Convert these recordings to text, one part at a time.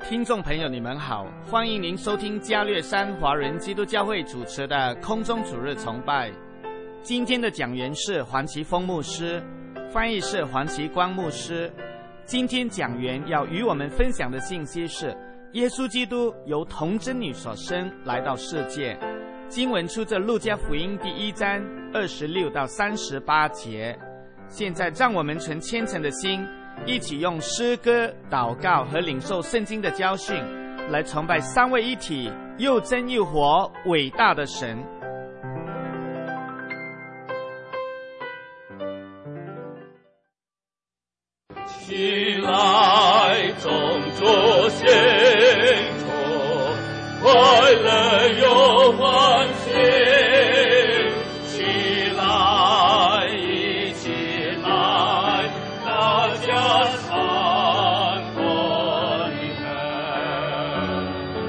听众朋友你们好，欢迎您收听加略山华人基督教会主持的空中主日崇拜。今天的讲员是黄奇峰牧师，翻译是黄奇光牧师。今天讲员要与我们分享的信息是耶稣基督由童贞女所生来到世界。经文出自路加福音第1章26到38节。现在让我们存虔诚的心，一起用诗歌、祷告和领受圣经的教训，来崇拜三位一体、又真又活、伟大的神。 起来，众主献出，快乐又欢喜。起来，一起来，大家唱国歌，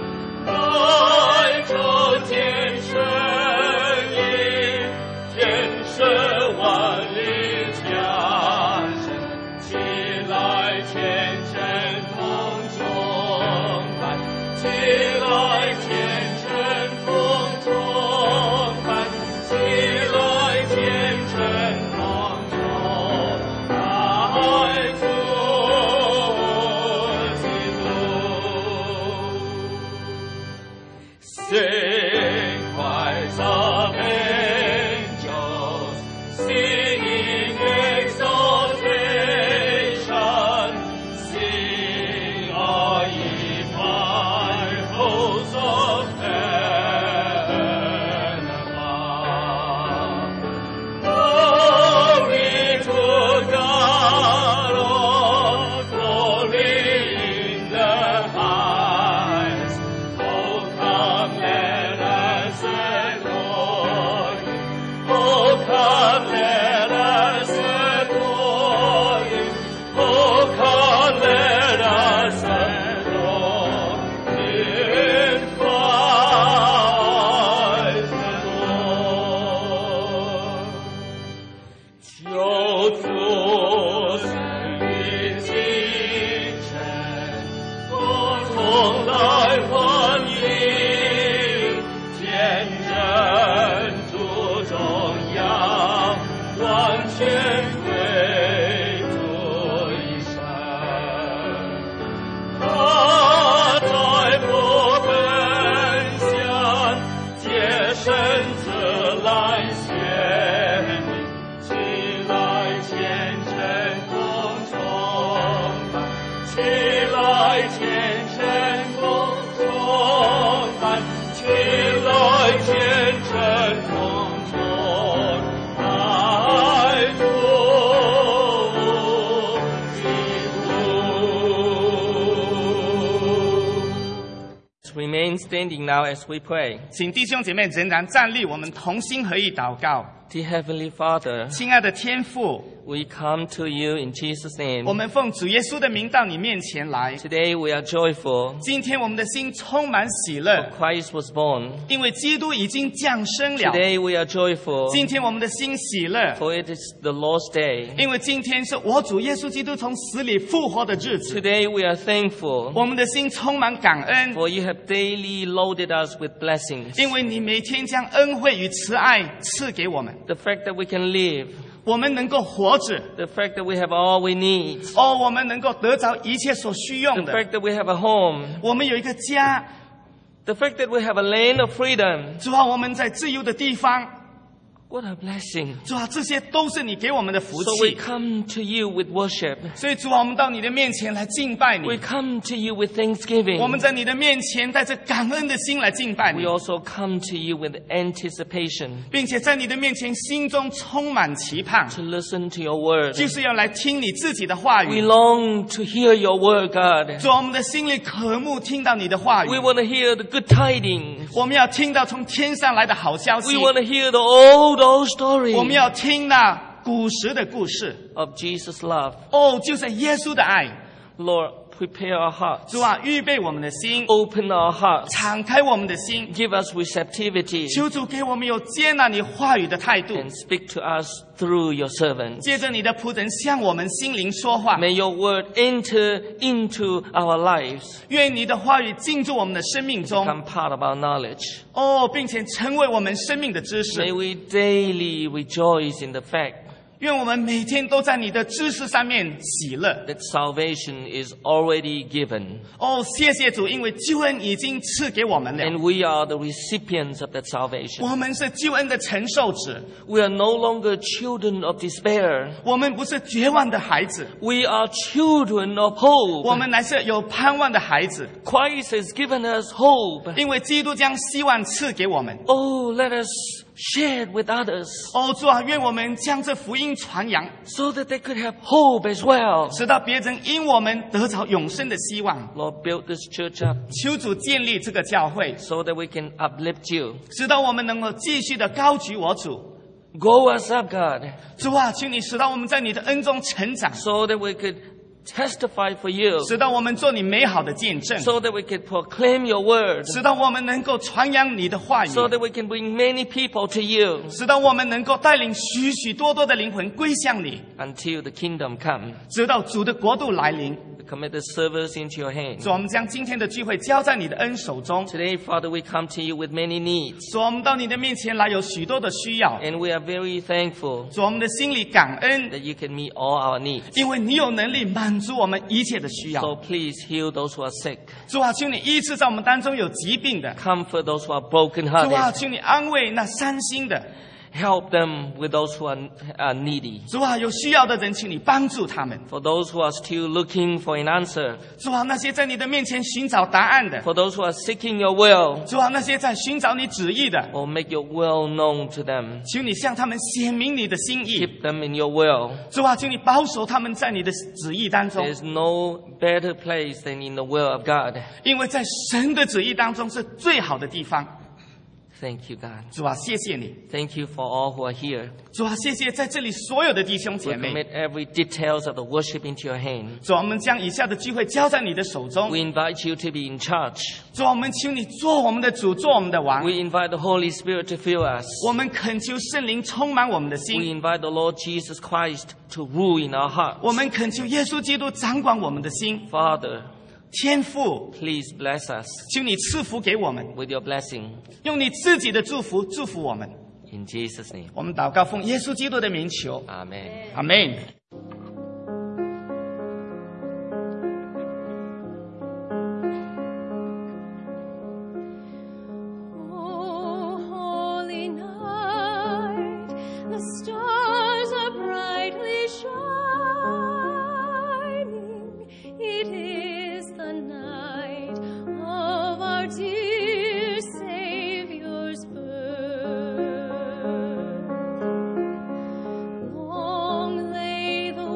来奏天声音，天声万里家声。起来，天真风中伴，起来，天真风中伴，起来，天真风中爱主基督。Sing cries of angels, singing exaltation, sing all ye fire hosts of heaven above. Glory to God, oh, glory in the highest. Oh, come, let us adore Him. Oh, come, let us adore Him. Oh, come, let us adore Him, Christ the Lord. 救主生于清晨，我从来欢迎，见证主中央，完全归主一生。他在不分享，洁身自来显明，起来虔诚共崇拜，起来虔诚共崇拜，起来虔诚共崇拜主基督。 Remain standing now as we pray. 请弟兄姐妹仍然站立，我们同心合意祷告。 Dear Heavenly Father, 亲爱的天父， we come to you in Jesus' name. 我们奉主耶稣的名到你面前来。 Today we are joyful. 今天我们的心充满喜乐， Christ was born. 因为基督已经降生了。 Today we are joyful. 今天我们的心喜乐， For it is the Lord's day. 因为今天是我主耶稣基督从死里复活的日子。 Today we are thankful. 我们的心充满感恩， For you have daily loaded us with blessings. 因为你每天将恩惠与慈爱赐给我们， The fact that we can live. 我们能够活着。 The fact that we have all we need. 我们能够得着一切所需用 The 的。 fact that we have a home. 我们有一个家， The fact that we have a land of freedom. 主啊，我们在自由的地方。 What a blessing. 主啊，这些都是你给我们的福 So we 气。 come to you with worship. 所以主啊，我们到你的面前来敬拜你。 We come to you with thanksgiving. 我们在你的面前带着感恩的心来敬拜你 We， also come to you with anticipation 并且在你的面前心中充满期盼， to listen to your word. 就是要来听你自己的话 We 语。 long to hear your word, God. 主啊，我们的心里渴慕听到你的话语 We， want to hear the good tidings. 我们要听到从天上来的好消息 We， want to hear the old story 我们要听那古时的故事。 of Jesus' love. 就是耶稣的爱。 Lord, prepare our hearts, 主啊，预备我们的心， open our hearts, 敞开我们的心， give us receptivity, 求主给我们有接纳你话语的态度。 and speak to us through your servants. 借着你的仆人向我们心灵说话， May your word enter into our lives, 愿你的话语进入我们的生命中， become part of our knowledge. 并且成为我们生命的知识。 May we daily rejoice in the fact 愿我们每天都在你的知识上面喜乐。 that salvation is already given, 谢谢主，因为救恩已经赐给我们了， and we are the recipients of that salvation. 我们是救恩的承受者， We are no longer children of despair. 我们不是绝望的孩子， We are children of 我 hope. 们乃是有盼望的孩子， Christ has given us hope. 因为基督将希望赐给我们。 Oh, let us share it with others 主啊，愿我们将这福音传扬， so that they could have hope as well. 使到别人因我们得着永生的希望。 Lord, build this church up 求主建立这个教会， so that we can uplift you. 使到我们能够继续的高举我主。 Grow us up, God, 主啊，求你使到我们在你的恩中成长， so that we could testify for you, 使到我们做你美好的见证， so that we could proclaim your word, 使到我们能够传扬你的话语， so that we can bring many people to you 使到我们能够带领许许多多的灵魂归向你， until the kingdom come. 直到主的国度来临。 We commit the service into your hands. 主，我们将今天的聚会交在你的恩手中。 Today, Father, we come to you with many needs, 主，我们到你的面前来，有许多的需要。 and we are very thankful 主，我们的心里感恩， that you can meet all our needs. 因为你有能力满足我们一切的需 So 要。 please heal those who are sick, 主啊，求你医治在我们当中有疾病的。 comfort those who are 主啊， brokenhearted, 求你安慰那伤心的。 help them with those who are needy. 主啊，有需要的人，请你帮助他们。 For those who are still looking for an answer, 主啊，那些在你的面前寻找答案的， for those who are seeking your will, 主啊，那些在寻找你旨意的， or make your will known to them, 求你向他们显明你的心意。 keep them in your will. 主啊，求你保守他们在你的旨意当中， There's no better place than in the will of God. 因为在神的旨意当中是最好的地方。 Thank you, God. 主啊，谢谢你。 Thank you for all who are here. 主啊，谢谢在这里所有的弟兄 We 姐妹。 commit every details of the worship into your hand. 主啊，我们将以下的聚会交在你的手中 We。invite you to be in charge. 主啊，我们求你做我们的主，做我们的王。 We invite the Holy Spirit to fill us. 我们恳求圣灵充满我们的 We 心， invite the Lord Jesus Christ to rule in our hearts. 我们恳求耶稣基督掌管我们的心。 Father, 天父， please bless us 求你赐福给我们， with your blessing. 用你自己的祝福祝福我们。 In Jesus' name. 我们祷告，奉耶稣基督的名求， Amen. 阿门。 O holy night, the stars are brightly shining. It is the night of our dear Savior's birth. Long lay the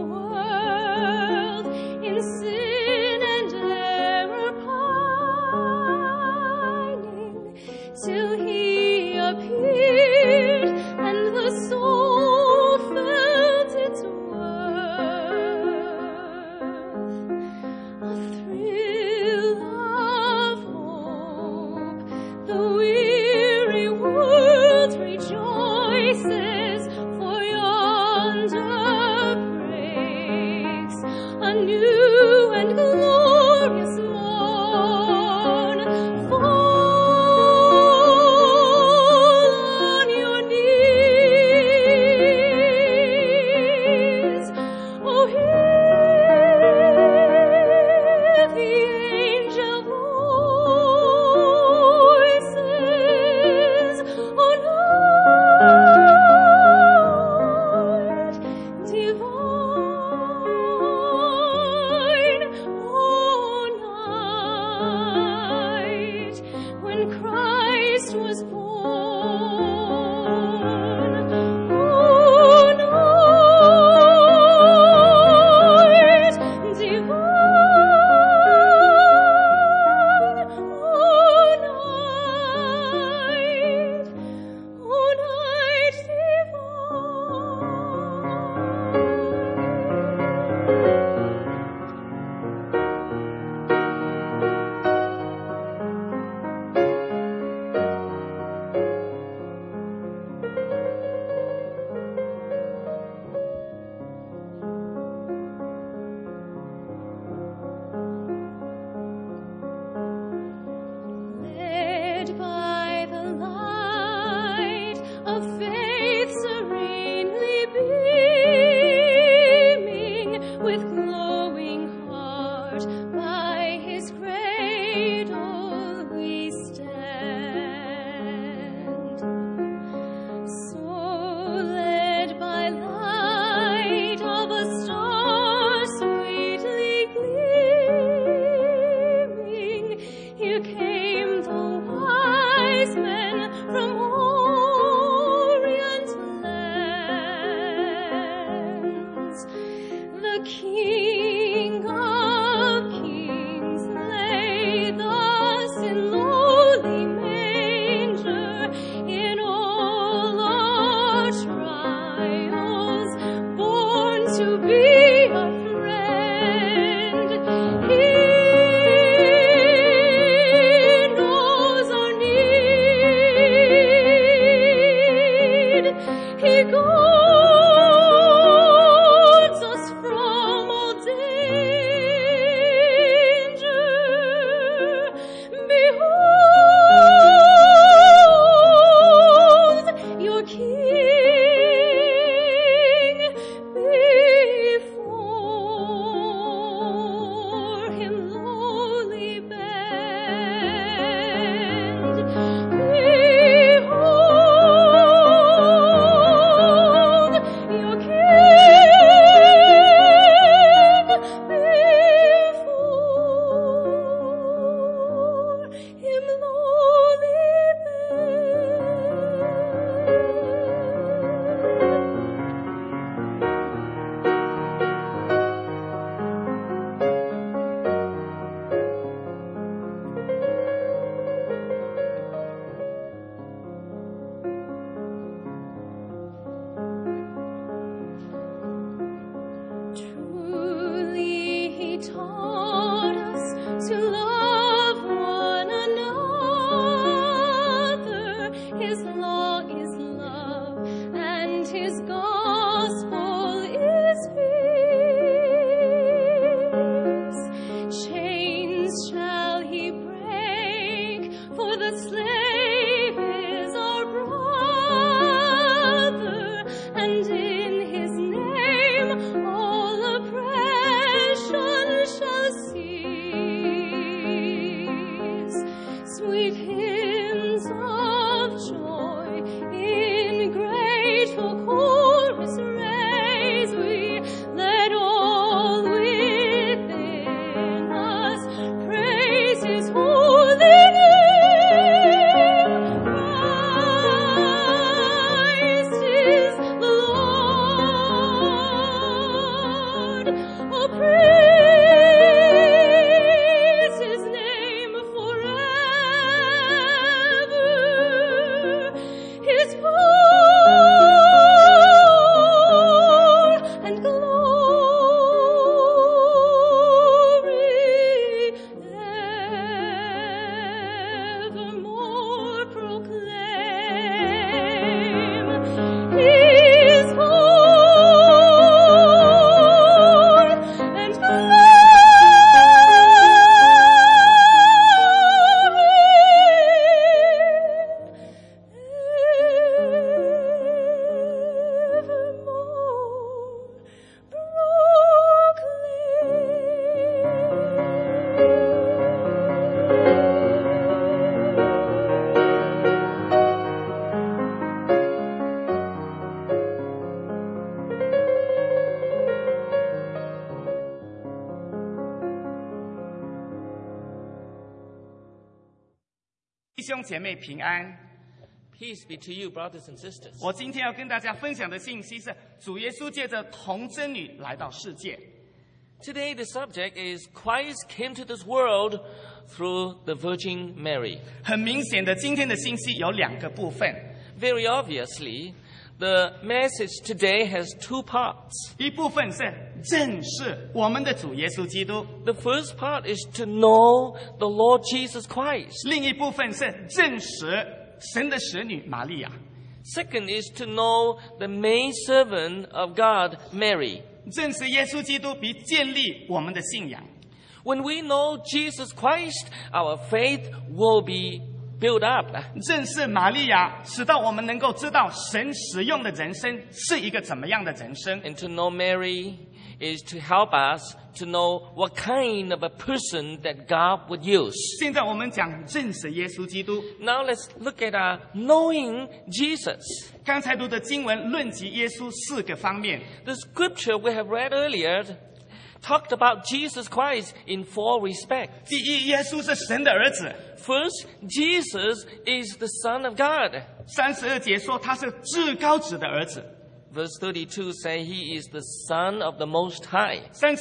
弟兄姐妹平安。 Peace be to you, brothers and sisters. 我今天要跟大家分享的信息是，主耶稣借着童贞女来到世界。 Today the subject is Christ came to this world through the Virgin Mary. 很明显的，今天的信息有2个部分， Very obviously, the message today has 2 parts. 一部分是认识我们的主耶稣基督， The first part is to know the Lord Jesus Christ. 另一部分是认识神的使女玛利亚。 Second is to know the maidservant of God, Mary. 认识耶稣基督比建立我们的信仰。 When we know Jesus Christ, our faith will be built up. 认识玛利亚，使到我们能够知道神使用的人生是一个怎么样的人生。 And to know Mary is to help us to know what kind of a person that God would use. 现在我们讲认识耶稣基督。 Now let's look at knowing Jesus. 刚才读的经文论及耶稣4个方面。 The scripture we have read earlier talked about Jesus Christ in 4 respects. 第一，耶稣是神的儿子。 First, Jesus is the Son of God. 32节说他是至高者的儿子。 Verse 32 say he is the Son of the Most High.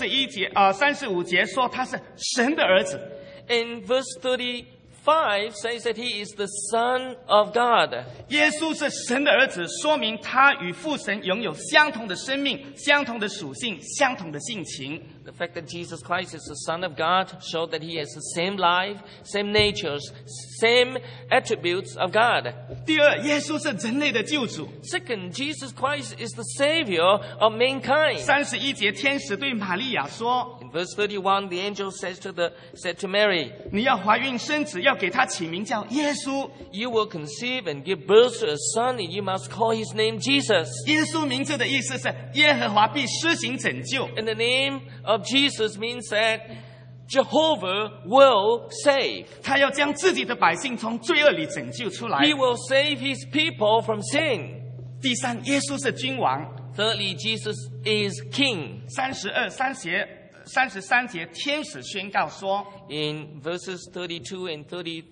35节说他是神的儿子。 And verse 35 says that he is the Son of God. 耶稣是神的儿子，说明他与父神拥有相同的生命、相同的属性、相同的性情。 The fact that Jesus Christ is the Son of God shows that he has the same life, same natures, same attributes of God. 第二，耶稣是人类的救主。 Second, Jesus Christ is the Savior of mankind. 31节，天使对玛利亚说 In verse 31, the angel said to Mary, 你要怀孕生子，要给他起名叫耶稣。 you will conceive and give birth to a son, and you must call his name Jesus. 耶稣名字的意思是耶和华必施行拯救。 And the name of Jesus means that Jehovah will save. 他要将自己的百姓从罪恶里拯救出来。 He will save his people from sin. 第三，耶稣是君王。 Thirdly, Jesus is king. 33节，天使宣告说 In verses 32 and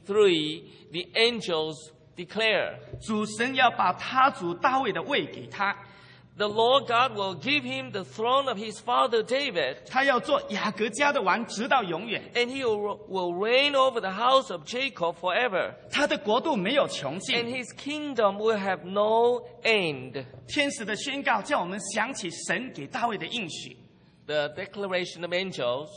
33, the angels declare, 主神要把他主大卫的位给他， the Lord God will give him the throne of his father David, 他要做雅各家的王，直到永远。 and he will reign over the house of Jacob forever. 他的国度没有穷 And 尽。 his kingdom will have no end. 天使的宣告叫我们想起神给大卫的应许。 The declaration of angels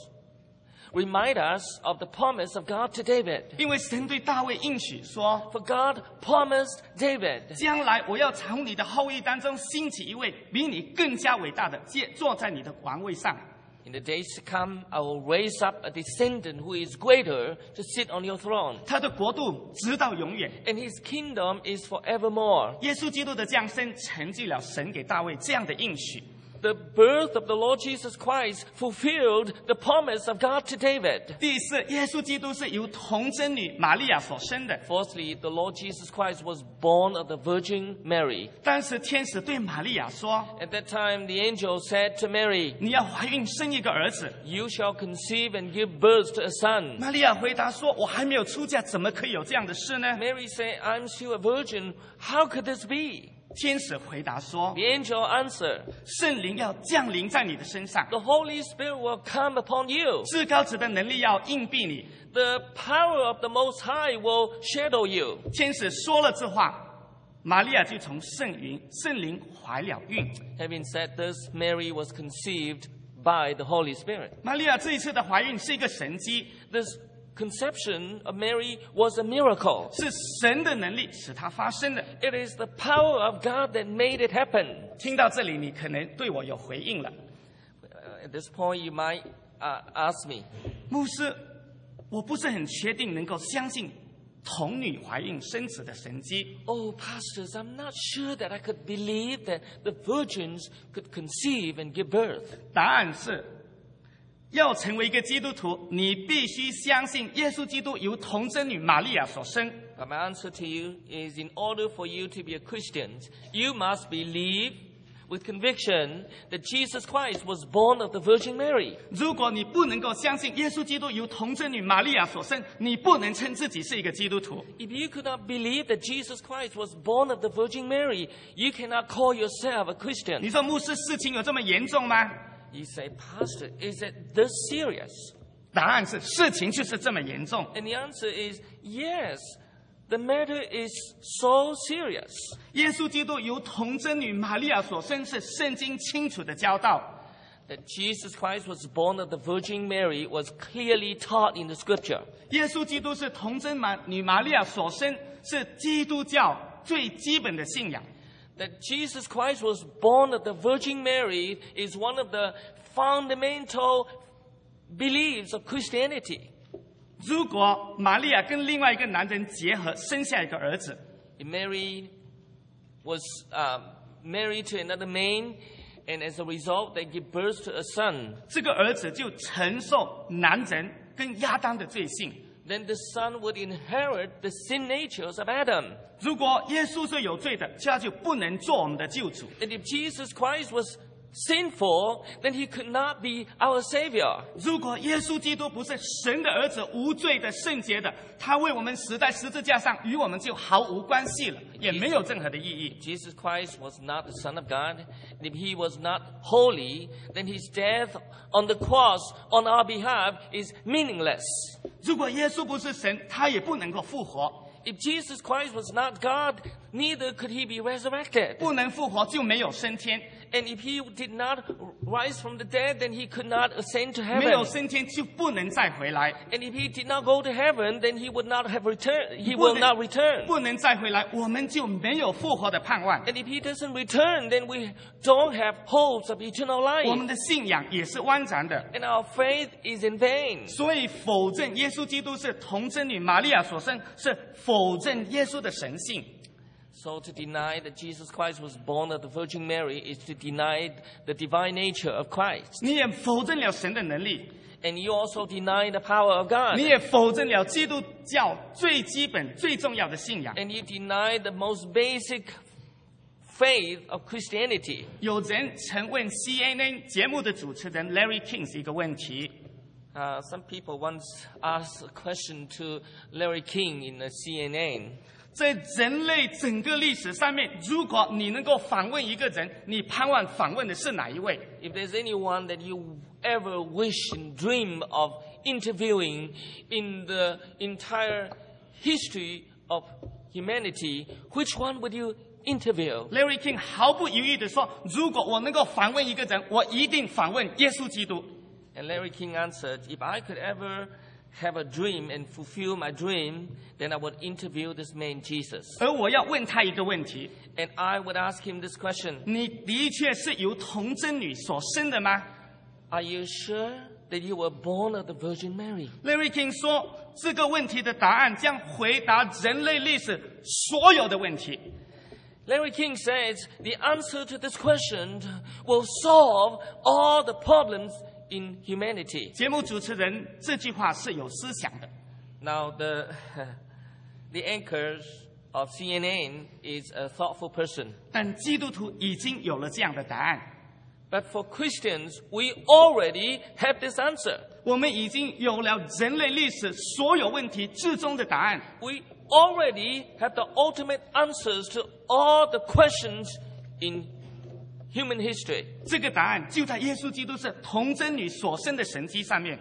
remind us of the promise of God to David. 因为神对大卫应许说 For God promised David, 将来我要从你的后裔当中兴起一位比你更加伟大的，坐在你的王位上。 in the days to come, I will raise up a descendant who is greater to sit on your throne. 他的国度直到永远。 And his kingdom is forevermore. 耶稣基督的降生成就了神给大卫这样的应许。 The birth of the Lord Jesus Christ fulfilled the promise of God to David. 第四，耶稣基督是由童贞女玛利亚所生的。 Fourthly, the Lord Jesus Christ was born of the Virgin Mary. 当时天使对玛利亚说 At that time, the angel said to Mary, 你要怀孕生一个儿子。 you shall conceive and give birth to a son. 玛利亚回答说，我还没有出嫁，怎么可以有这样的事呢？ Mary said, I'm still a virgin. How could this be? 天使回答说 The angel answered, 圣灵要降临在你的身上， the Holy Spirit will come upon you. 至高者的能力要应庇你。 The power of the Most High will shadow you. 天使说了这话，玛利亚就从圣灵怀了孕。 Having said this, Mary was conceived by the Holy Spirit. 玛利亚这一次的怀孕是一个神迹， This conception of Mary was a miracle. 是神的能力使它发生的。 It is the power of God that made it happen. 听到这里，你可能对我有回应了， At this point, you might ask me, 牧师，我不是很确定能够相信童女怀孕生子的神迹。 oh, pastors, I'm not sure that I could believe that the virgins could conceive and give birth. 答案是，要成为一个基督徒，你必须相信耶稣基督由童贞女玛利亚所生。 But my answer to you is, in order for you to be a Christian, you must believe with conviction that Jesus Christ was born of the Virgin Mary. 如果你不能够相信耶稣基督由童贞女玛利亚所生，你不能称自己是一个基督徒。 If you could not believe that Jesus Christ was born of the Virgin Mary, you cannot call yourself a Christian. 你说牧师，事情有这么严重吗？ You say, Pastor, is it this serious? 答案是事情就是这么严重。 And the answer is yes, the matter is so serious. 耶稣基督由童贞女玛利亚所生，是圣经清楚的教导。 That Jesus Christ was born of the Virgin Mary was clearly taught in the Scripture. 耶稣基督是童贞女玛利亚所生，是基督教最基本的信仰。 That Jesus Christ was born of the Virgin Mary is one of the fundamental beliefs of Christianity. 如果玛利亚跟另外一个男人结合，生下一个儿子， Mary was married to another man, and as a result, they give birth to a son. 这个儿子就承受男人跟亚当的罪性。 Then the son would inherit the sin natures of Adam. 如果耶稣是有罪的，他就不能做我们的救主。 And if Jesus Christ was sinful, then he could not be our Savior. 如果耶稣基督不是神的儿子，无罪的、圣洁的，他为我们死在十字架上，与我们就毫无关系了，也没有任何的意义。 Jesus Christ was not the Son of God. And if he was not holy, then his death on the cross on our behalf is meaningless. 如果耶稣不是神，他也不能够复活。 If Jesus Christ was not God, neither could he be resurrected. 不能复活就没有升天， And if he did not rise from the dead, then he could not ascend to 没有 heaven. 升天就不能再回来， And if he did not go to heaven, then he would not have returned. He will not return. 不能再回来，我们就没有复活的盼望。 And if he doesn't return, then we don't have hopes of eternal 我们 life. 的信仰也是歪然的。 And our faith is in vain. 所以否认耶稣基督是童贞女玛利亚所生，是否认耶稣的神性。 So to deny that Jesus Christ was born of the Virgin Mary is to deny the divine nature of Christ. 你也否认了神的能力， And you also deny the power of God. 你也否认了基督教最基本、最重要的信仰。 And you deny the most basic faith of Christianity. 有人曾问 CNN 节目的主持人 Larry King 一个问题， Some people once asked a question to Larry King in the CNN. 在人类整个历史上面，如果你能够访问一个人，你盼望访问的是哪一位？ If there's anyone that you ever wish and dream of interviewing in the entire history of humanity, which one would you interview? Larry King 毫不犹豫地说：“如果我能够访问一个人，我一定访问耶稣基督。” And Larry King answered, if I could ever have a dream and fulfill my dream, then I would interview this man Jesus. 而我要问他一个问题： And I would ask him this question. 你的确是由童贞女所生的吗 Are you sure that you were born of the Virgin Mary? ？Larry King 说，这个问题的答案将回答人类历史所有的问题。 Larry King says the answer to this question will solve all the problems in humanity. 节目主持人这句话是有思想的。 Now, the anchor of CNN is a thoughtful person. 但基督徒已经有了这样的答案， But for Christians, we already have this answer. 我们已经有了人类历史所有问题最终的答案。 We already have the ultimate answers to all the questions in human history. 这个答案就在耶稣基督是童贞女所生的神迹上面。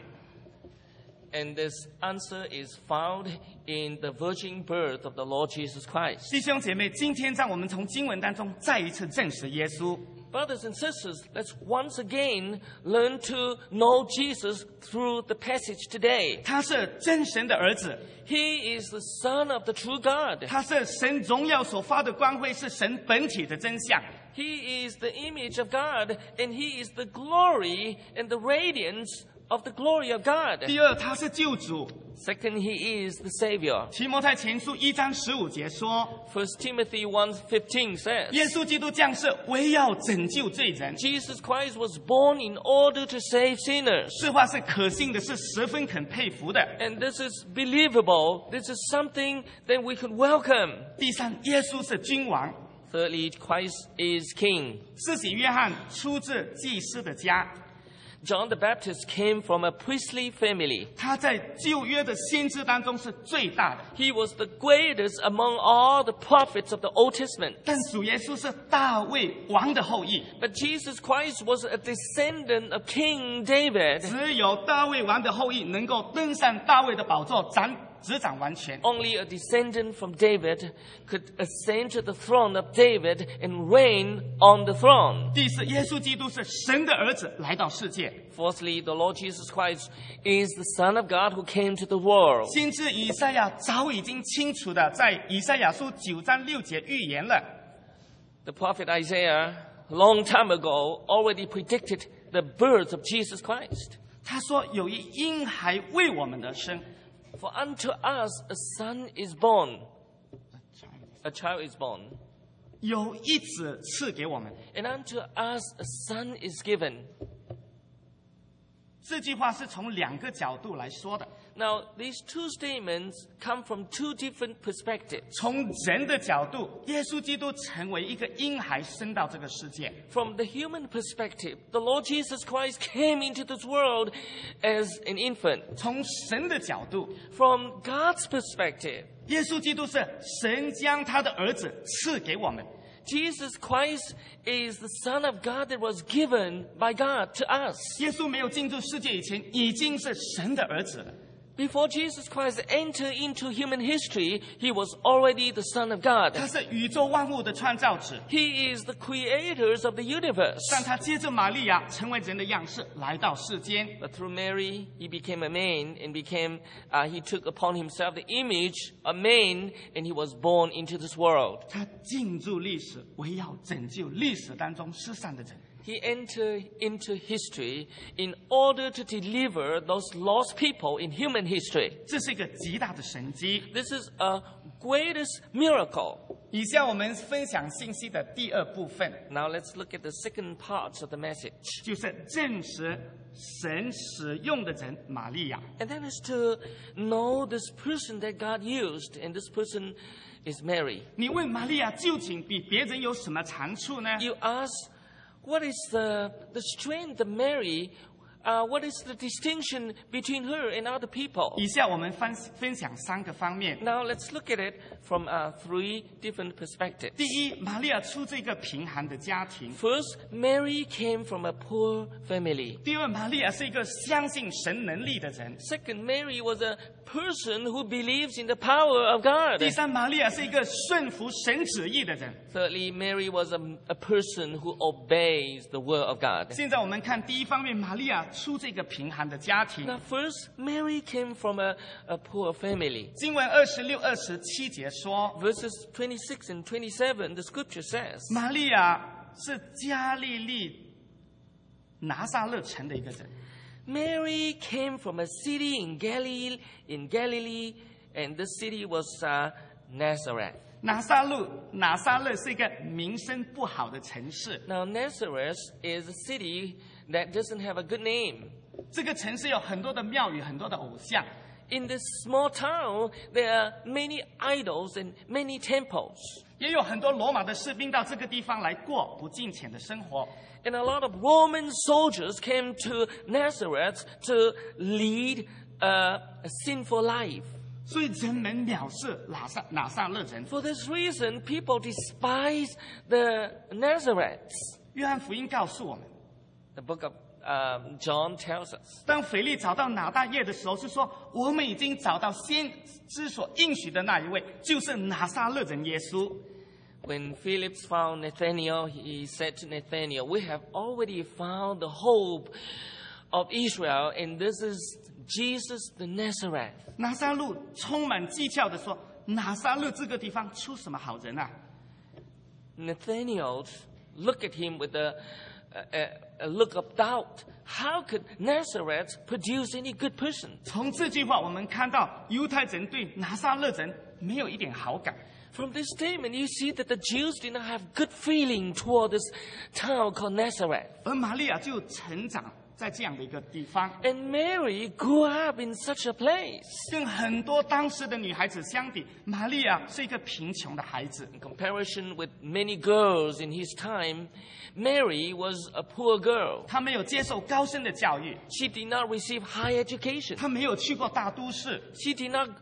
And this answer is found in the virgin birth of the Lord Jesus Christ. 弟兄姐妹，今天让我们从经文当中再一次认识耶稣。 Brothers and sisters, let's once again learn to know Jesus through the passage today. 他是真神的儿子， He is the Son of the true God. 他是神荣耀所发的光辉，是神本体的真相。 He is the image of God, and He is the glory and the radiance of the glory of God. 第二，他是救主。 Second, He is the Savior. 提摩太前书1章15节说， 1 Timothy 1:15 says, 耶稣基督降世，为要拯救罪人。 Jesus Christ was born in order to save sinners. 这话是可信的，是十分肯佩服的。 And this is believable. This is something that we can welcome. 第三，耶稣是君王。 Thirdly, Christ is king. 施洗约翰出自祭司的家， John the Baptist came from a priestly family. 他在旧约的先知当中是最大的。 He was the greatest among all the prophets of the Old Testament. 但主耶稣是大卫王的后裔， But Jesus Christ was a descendant of King David. 只有大卫王的后裔能够登上大卫的宝座，执掌完全。 Only a descendant from David could ascend to the throne of David and reign on the throne. 第四，耶稣基督是神的儿子来到世界。 Fourthly, the Lord Jesus Christ is the Son of God who came to the world. 先知以赛亚早已经清楚的在以赛亚书9章6节预言了， The prophet Isaiah, a long time ago, already predicted the birth of Jesus Christ. 他说有一婴孩为我们而生， For unto us a son is born, a child is born, 有一子赐给我们。 and unto us a son is given. 这句话是从2个角度来说的。 Now, these two statements come from two different perspectives. 从人的角度，耶稣基督成为一个婴孩生到这个世界； From the human perspective, the Lord Jesus Christ came into this world as an infant. 从神的角度， From God's perspective, 耶稣基督是神将他的儿子赐给我们。 Jesus Christ is the Son of God that was given by God to us. 耶稣没有进入世界以前，已经是神的儿子了。 Before Jesus Christ entered into human history, he was already the Son of God. 他是宇宙万物的创造者， He is the creator of the universe. 但他接着玛利亚成为人的样式来到世间。 But through Mary, he became a man and he took upon himself the image of man and he was born into this world. 他进入历史，为要拯救历史当中失散的人。 He entered into history in order to deliver those lost people in human history. 这是一个极大的神迹。 This is a greatest miracle. 以下我们分享信息的第2部分， Now let's look at the second part of the message. 就是证实神使用的人玛利亚。 And that is to know this person that God used, and this person is Mary. 你问玛利亚究竟比别人有什么长处呢？ You ask, what is the strength of Mary? What is the distinction between her and other people? 以下我们分享3个方面。 Now let's look at it from three different perspectives. 第一，玛利亚出自一个贫寒的家庭； First, Mary came from a poor family. 第二，玛利亚是一个相信神能力的人； Second, Mary was a person who believes in the power of God. 第三，玛利亚是一个顺服神旨意的人。 Thirdly, Mary was a person who obeys the word of God. 现在我们看第一方面，玛利亚出这个贫寒的家庭。 Now, first, Mary came from a poor family. 经文26、27节说， Verses 26 and 27, the scripture says, 玛利亚是加利利拿撒勒城的一个人。 Mary came from a city in Galilee, and the city was Nazareth. 拿撒勒是一个名声不好的城市。 Now, Nazareth is a city that doesn't have a good name. 这个城市有很多的庙宇，很多的偶像。 In this small town, there are many idols and many temples. 也有很多罗马的士兵到这个地方来过不敬虔的生活。 And a lot of Roman soldiers came to Nazareth to lead a sinful life. 所以人们藐视拿撒勒人。 For this reason, people despise the Nazarenes. 约翰福音告诉我们， The book of John tells us. 当腓力找到拿大业的时候，是说我们已经找到先知所应许的那一位，就是拿撒勒人耶稣。 When Philip found Nathanael, he said to Nathanael, we have already found the hope of Israel, and this is Jesus the Nazareth. 拿撒路充满讥诮的说：“拿撒勒这个地方出什么好人啊？” Nathanael looked at him with a look of doubt. How could Nazareth produce any good person? 从这句话，我们看到犹太人对拿撒勒人没有一点好感。 From this statement, you see that the Jews did not have good feeling toward this town called Nazareth. 而玛利亚就成长在这样的一个地方。 And Mary grew up in such a place. 跟很多当时的女孩子相比，玛利亚是一个贫穷的孩子。 In comparison with many girls in his time, Mary was a poor girl. 她没有接受高深的教育， She did not receive high education. 她没有去过大都市， She did not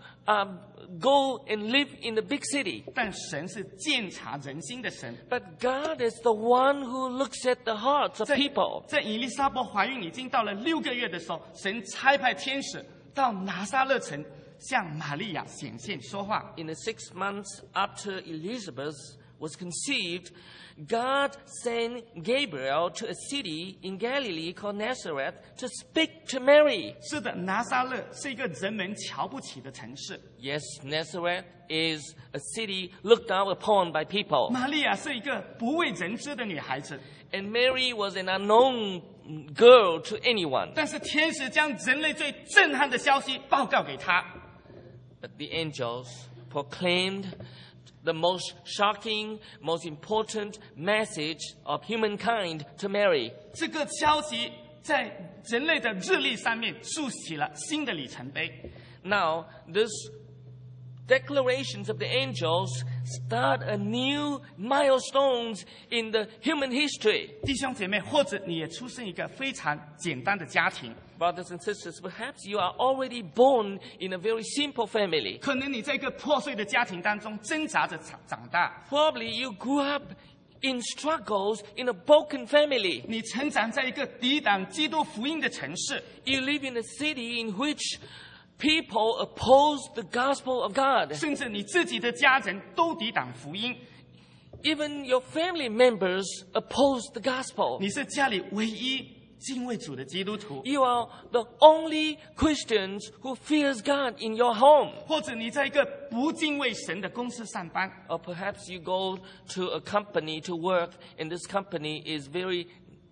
go and live in the big city. 但神是鉴察人心的神。 But God is the one who looks at the hearts of people. 在以利沙伯怀孕已经到了6个月的时候，神差派天使到拿撒勒城向玛利亚显现说话。 In the 6 months after Elizabeth was conceived, God sent Gabriel to a city in Galilee called Nazareth to speak to Mary. 是的，拿撒勒是一个人们瞧不起的城市， Yes, Nazareth is a city looked down upon by people. 玛利亚是一个不为人知的女孩子。 And Mary was an unknown girl to anyone. 但是天使将人类最震撼的消息报告给她。 But the angels proclaimed the most shocking, most important message of humankind to Mary. 这个消息在人类的日历上面竖起了新的里程碑。 Now, these declarations of the angels start a new milestones in the human history. 弟兄姐妹，或者你也出生一个非常简单的家庭， Brothers and sisters, perhaps you are already born in a very simple family. 可能你在一个破碎的家庭当中挣扎着长大， Probably you grew up in struggles in a broken family. 你成长在一个抵挡基督福音的城市， You live in a city in which people oppose the gospel of God. 甚至你自己的家人都抵挡福音， Even your family members oppose the gospel. 你是家里唯一敬畏主的基督徒， You are the only Christians who fears God in your home. 或者你在一个不敬畏神的公司上班， Or perhaps you go to a company to work and this company is very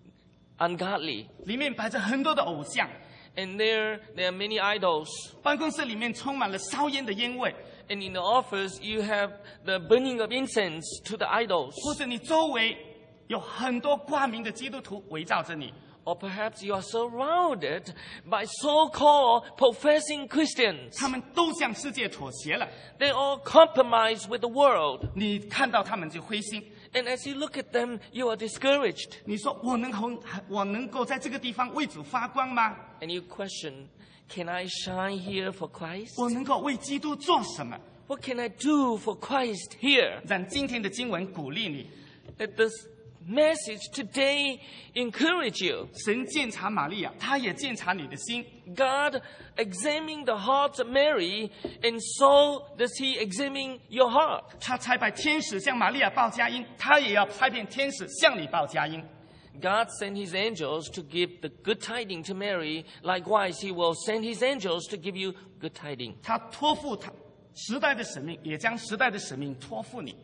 ungodly. 里面摆着很多的偶像， And there are many idols. 办公室里面充满了烧烟的烟味， And in the office you have the burning of incense to the idols. 或者你周围有很多挂名的基督徒围绕着你， Or perhaps you are surrounded by so-called professing Christians. 他们都向世界妥协了， They all compromise with the world. 你看到他们就灰心。 And as you look at them, you are discouraged. 你说我能够在这个地方为主发光吗？ And you question, can I shine here for Christ? 我能够为基督做什么？ What can I do for Christ here? 让今天的经文鼓励你。 Let this message today encourage you. 神鉴察玛利亚，他也鉴察你的心。 God examining the heart of Mary, and so does He examine your heart. 他差派天使向玛利亚报佳音，他也要差派天使向你报佳音。 God sent His angels to give the good tidings to Mary. Likewise, He will send His angels to give you good tidings. 他托付他时代的使命，也将时代的使命托付你。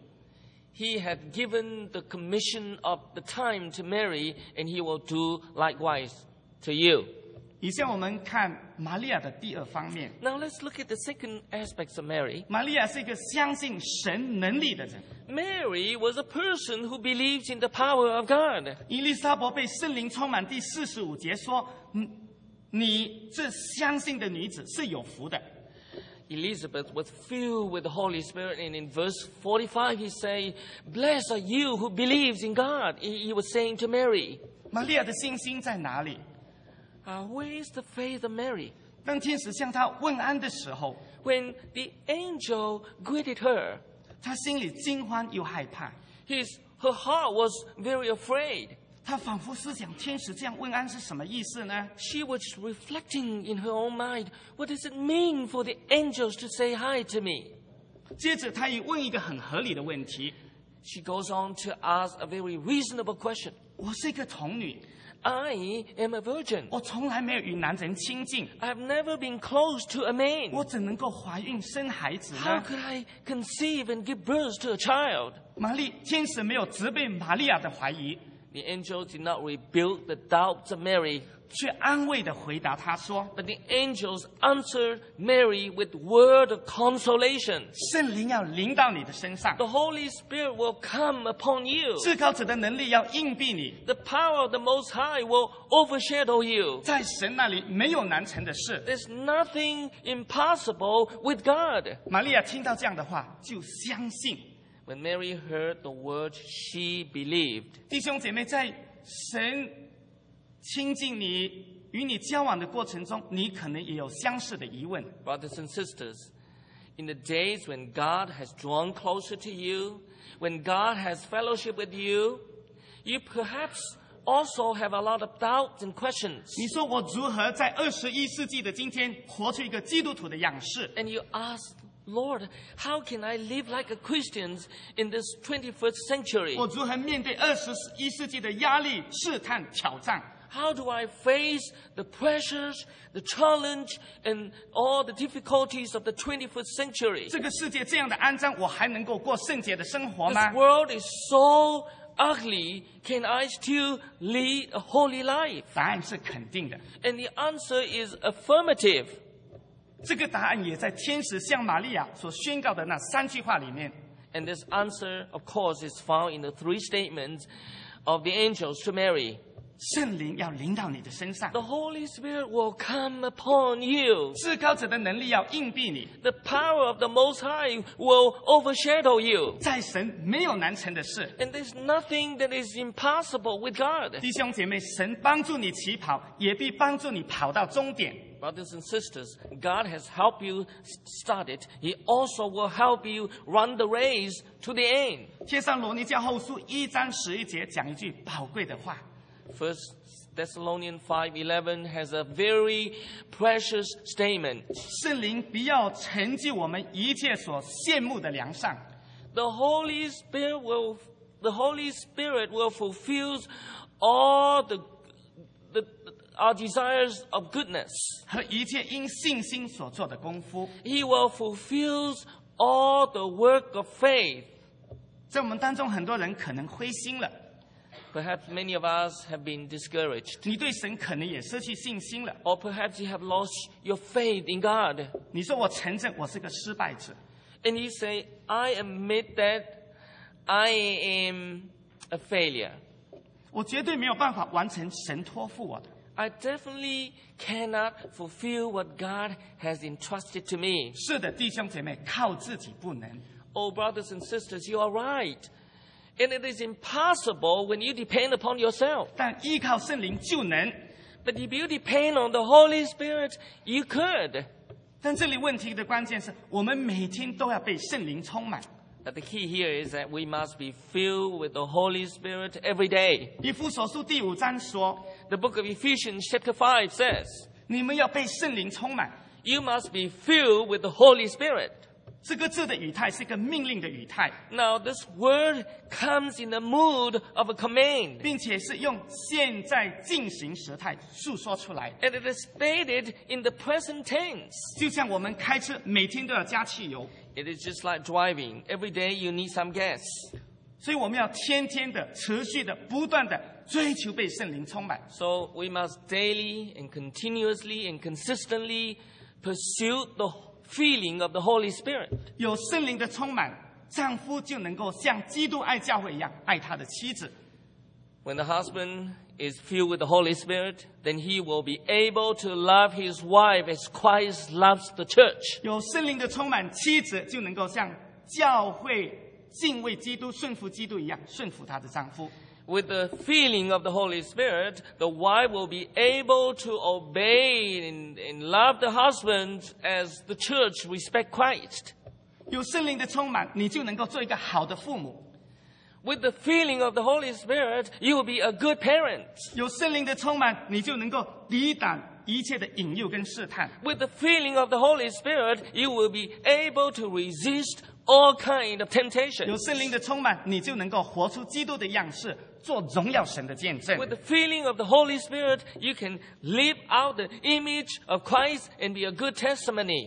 He had given the commission of the time to Mary, and He will do likewise to you. 以下我们看玛利亚的第二方面。 Now let's look at the second aspects of Mary. 玛利亚是一个相信神能力的人。 Mary was a person who believes in the power of God. 以利沙伯被圣灵充满，第45节说：“你这相信的女子是有福的。” Elizabeth was filled with the Holy Spirit, and in verse 45 he say, "Blessed are you who believes in God." He was saying to Mary. 玛利亚的信心在哪里？ Where is the faith of Mary? 当天使向她问安的时候， When the angel greeted her, 她心里惊慌又害怕。 her heart was very afraid. 她仿佛思想天使这样问安是什么意思呢？ She was reflecting in her own mind, what does it mean for the angels to say hi to me? 接着，她也问一个很合理的问题： She goes on to ask a very reasonable question. 我是一个童女， I am a virgin. 我从来没有与男人亲近， I have never been close to a man. 我怎能够怀孕生孩子 How 呢？ could I conceive and give birth to a child? 天使没有责备玛利亚的怀疑， The angel did not rebuke the doubts of Mary. 却安慰地回答他说 But the angels answered Mary with word of consolation. 圣灵要临到你的身上， The Holy Spirit will come upon you. 至高者的能力要应庇你， The power of the Most High will overshadow you. 在神那里没有难成的事。 There's nothing impossible with God. 玛利亚听到这样的话就相信。 When Mary heard the word, she believed. 弟兄姐妹，在神亲近你、与你交往的过程中，你可能也有相似的疑问。 Brothers and sisters, in the days when God has drawn closer to you, when God has fellowship with you, you perhaps also have a lot of doubts and questions. 你说我如何在21世纪的今天活出一个基督徒的样式？ And you ask, Lord, how can I live like a Christian in this 21st century? 我如何面对21世纪的压力、试探、挑战？ How do I face the pressures, the challenge, and all the difficulties of the 21st century? 这个世界这样的肮脏，我还能够过圣洁的生活 This 吗？ world is so ugly. Can I still lead a holy life? 答案是肯定的。 And the answer is affirmative. 这个答案也在天使向玛利亚所宣告的那3句话里面。 And this answer, of course, is found in the 3 statements of the angels to Mary. 圣灵要临到你的身上， The Holy Spirit will come upon you. 至高者的能力要应庇你， The power of the Most High will overshadow you. 在神没有难成的事。 And there's nothing that is impossible with God. 弟兄姐妹，神帮助你起跑，也必帮助你跑到终点。 Brothers and sisters, God has helped you start it. He also will help you run the race to the end. 帖撒罗尼迦后书1章11节讲一句宝贵的话。 First Thessalonians 5:11 has a very precious statement. 圣灵必要成就我们一切所羡慕的良善。 The Holy Spirit will fulfill all our desires of goodness. 和一切因信心所做的功夫， He will fulfill all the work of faith. 在我们当中，很多人可能灰心了， Perhaps many of us have been discouraged. 你对神可能也失去信心了。 Or perhaps you have lost your faith in God. 你说我承认我是个失败者， And you say, I admit that I am a failure. 我绝对没有办法完成神托付我的。 I definitely cannot fulfill what God has entrusted to me. 是的，弟兄姐妹，靠自己不能。 Oh, brothers and sisters, you are right. And it is impossible when you depend upon yourself. 但依靠圣灵就能。 But if you depend on the Holy Spirit, you could. 但这里问题的关键是我们每天都要被圣灵充满。 But the key here is that we must be filled with the Holy Spirit every day. 以弗所书第5章说， The book of Ephesians chapter 5 says, 你们要被圣灵充满。 you must be filled with the Holy Spirit. 这个字的语态是一个命令的语态， Now, this word comes in the mood of a command. 并且是用现在进行时态述说出来。 And it is stated in the present tense. 就像我们开车每天都要加汽油， It is just like driving. Every day you need some gas. 所以我们要天天的、持续的、不断的追求被圣灵充满。 So we must daily and continuously and consistently pursue the feeling of the Holy Spirit. 有圣灵的充满，丈夫就能够像基督爱教会一样爱他的妻子。 When the husband is filled with the Holy Spirit, then he will be able to love his wife as Christ loves the church. 有圣灵的充满，妻子就能够像教会敬畏基督、顺服基督一样顺服她的丈夫。 With the feeling of the Holy Spirit, the wife will be able to obey and love the husband as the church respect Christ. 有圣灵的充满，你就能够做一个好的父母。 With the feeling of the Holy Spirit, you will be a good parent. 有圣灵的充满，你就能够抵挡一切的引诱跟试探。 With the feeling of the Holy Spirit, you will be able to resist all kind of 有 temptation. 圣灵的充满，你就能够活出基督的样式，做荣耀神的见证。 With the feeling of the Holy Spirit, you can live out the image of Christ and be a good testimony.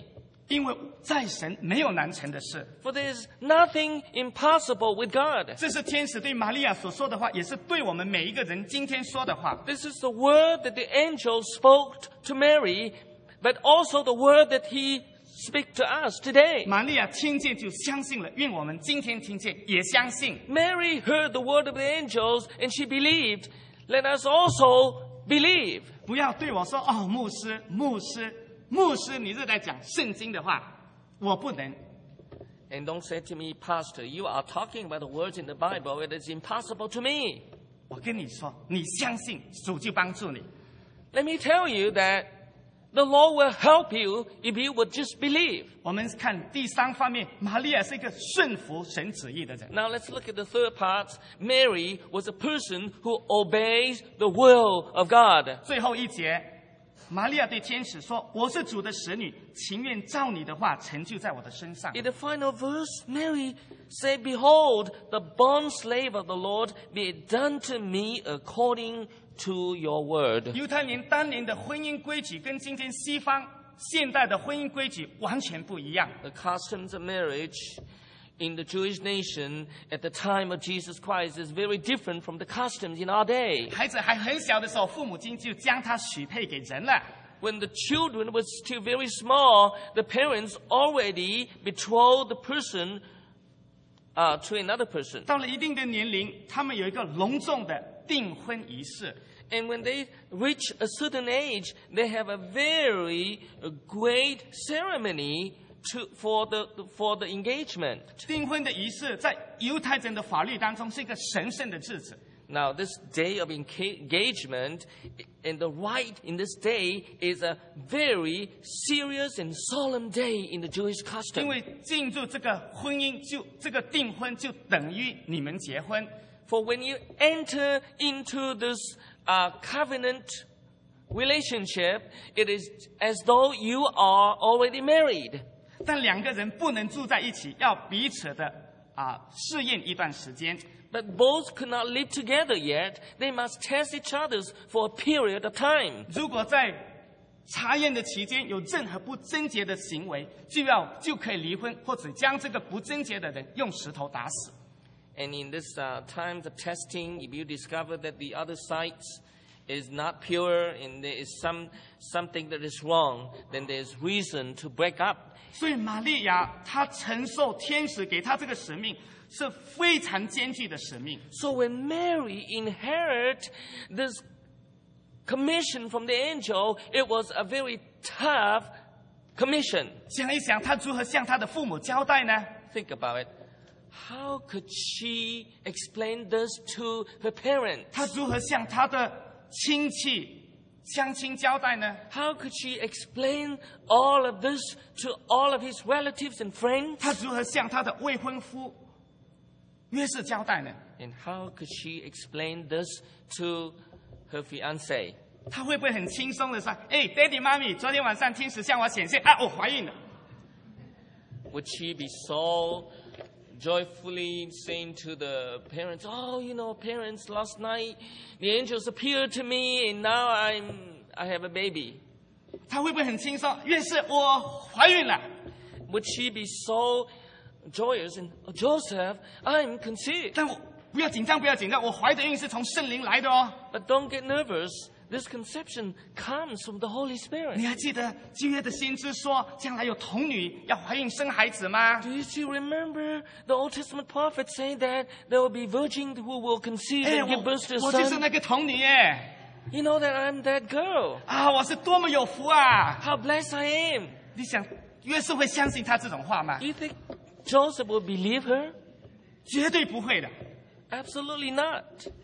因为在神没有难成的事。 For there is nothing impossible with God. 这是天使对玛利亚所说的话，也是对我们每一个人今天说的话。 This is the word that the angel spoke to Mary, but also the word that he speaks to us today. 玛利亚听见就相信了，愿我们今天听见也相信。 Mary heard the word of the angels and she believed. Let us also believe. 不要对我说哦，牧师，你是在讲圣经的话，我不能。 And don't say to me, Pastor, you are talking about the words in the Bible. It is impossible to me. 我跟你说，你相信主就帮助你。 Let me tell you that the Lord will help you if you would just believe. 我们看第三方面，玛利亚是一个顺服神旨意的人。 Now let's look at the third part. Mary was a person who obeys the will of God. 最后一节，玛利亚对天使说：“我是主的使女，情愿照你的话成就在我的身上。” In the final verse, Mary said, Behold, the bondslave of the Lord, be it done to me according to your word. 犹太人当年的婚姻规矩跟今天西方现代的婚姻规矩完全不一样。 The customs of marriage in the Jewish nation at the time of Jesus Christ is very different from the customs in our day. 孩子还很小的时候，父母亲就将他许配给人了。 When the children were still very small, the parents already betrothed the person to another person. 到了一定的年龄，他们有一个隆重的订婚仪式。 And when they reach a certain age, they have a very great ceremony for the engagement. 订婚的仪式在犹太人的法律当中是一个神圣的日子。 Now, this day of engagement and the rite in this day is a very serious and solemn day in the Jewish 因 custom. 为进入这个婚姻这个订婚就等于你们结婚。 For when you enter into this covenant relationship, it is as though you are already married. 但两个人不能住在一起，要彼此的试验一段时间。 But both could not live together yet. They must test each other for a period of time. 如果在查验的期间有任何不贞洁的行为，就可以离婚，或者将这个不贞洁的人用石头打死。 And in this times of testing, if you discover that the other side is not pure and there is something that is wrong, then there's reason to break up. 所以玛利亚她承受天使给她这个使命是非常艰巨的使命。 So when Mary inherited this commission from the angel, it was a very tough commission. 想一想，她如何向她的父母交代呢？ Think about it. How could she explain this to her parents? 她如何向她的亲戚、乡亲交代呢？ How could she explain all of this to all of his relatives and friends? 她如何向她的未婚夫约瑟交代呢？ And how could she explain this to her fiancé? 她会不会很轻松的说：“哎，爹地妈咪，昨天晚上天使向我显现，我怀孕了。” Would she be so joyfully saying to the parents, "Oh, you know, parents, last night the angels appeared to me, and now I have a baby"? 她会不会很轻松？约瑟，我怀孕了。 Would she be so joyous and Joseph, I'm conceived? 但我不要紧张，我怀的孕是从圣灵来的哦。 But don't get nervous. This conception comes from the Holy Spirit. 你还记得旧约的先知说，将来有童女要怀孕生孩子吗？ Do you still remember the Old Testament prophets saying that there will be virgins who will conceive 哎， and give birth to a 我就是 son? 那个童女耶！ You know that I'm that girl. 我是多么有福啊！ How blessed I am. 你想，约瑟会相信他这种话吗？ You think Joseph will believe her? 绝对不会的。 Absolutely not.